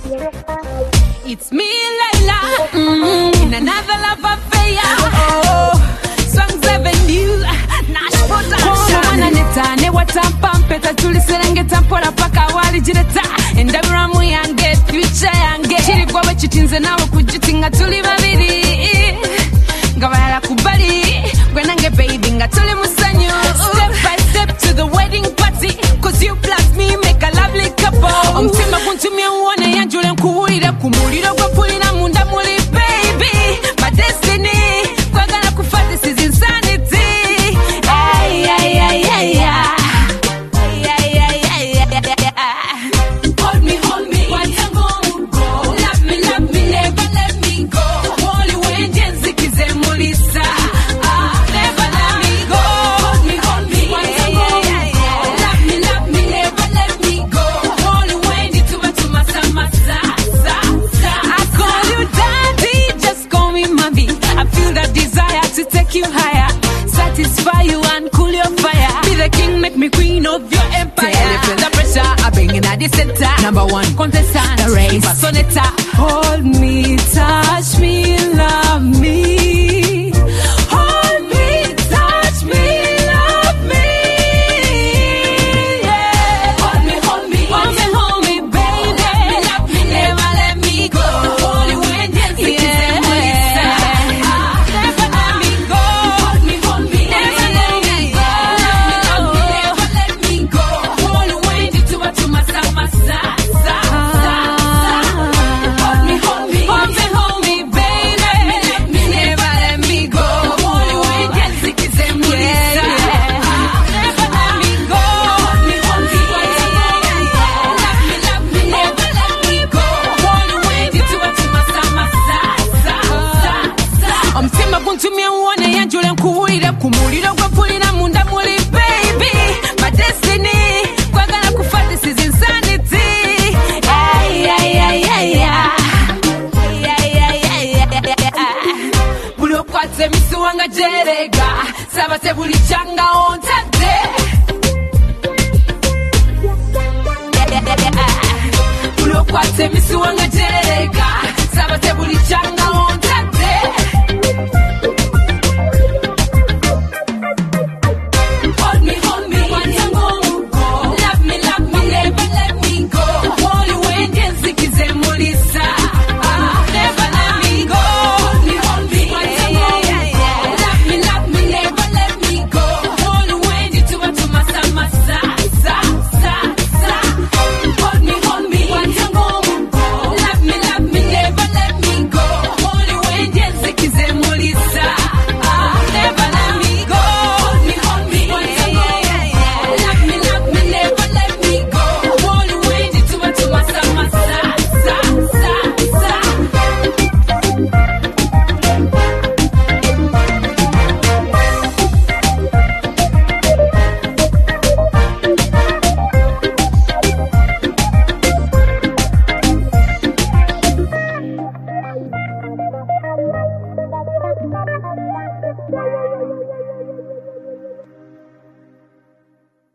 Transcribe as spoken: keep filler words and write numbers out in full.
It's me, Layla, mm-hmm. in another love affair. Oh, songs avenue, Nash production. Wana neta, ne watampampe, tatuli serengeta mpola paka wali jireta. Endabiramu yange, future yange. Chiri kwa wechitinze nawe kujitinga tuli babiri. Ngawala kubali, gwenange baby nga tuli musanyo. Step by step to the wedding party, cause you plus me make a lovely couple. Omtima kuntumia uone yanjule nkuwira kumuliro kwa pulina munda muli baby. My destiny, kwa gana kufati is insanity. Ay, ay, ay, ay, ay. Ay, ay, ay, ay, ay, ay. Hold me, hold me, wacha ngongo go. Love me, love me, never let me go. Woli wenje nzikize mulisa. Ah, never let me go. Hold me, hold me, wacha ngongo go. Love me, love me, never let me go. Woli wenje tuba tumasa masa. I call you daddy, just call me mommy. I feel that desire to take you higher, satisfy you and cool your fire. Be the king, make me queen of your empire. Feel the pressure, I bring in at the center. Number one contestant, the race, sonata. Hold me, touch me, love me. Hold me, touch me, love me. Yeah. Hold me, hold me, hold me, hold me, baby. Love me, never let me go. Only when you yeah. Never let me go. Hold me, hold me, never let me go. Love me, never let me go. Only when you do it to my side, my side, side, side. Hold me, hold me, hold me, hold me, baby. Love me, never let me go. Only when you think it's a yeah, yeah. Never let me go. Hold me, hold me, love me, love me, never let me go. Only when you do it to my side, my side, side, side. Omtima kuntumia uone yanjule nkuwira kumuliro kwa pulina munda muli baby. My destiny, kwa gana kufati is insanity. Ay, ay, ay, ay, ay. Ay, ay, ay, ay, ay, ay. Buli okwatse misuwanga jerega, sabase buli changa ontade. Buli okwatse misuwanga jerega, sabase buli changa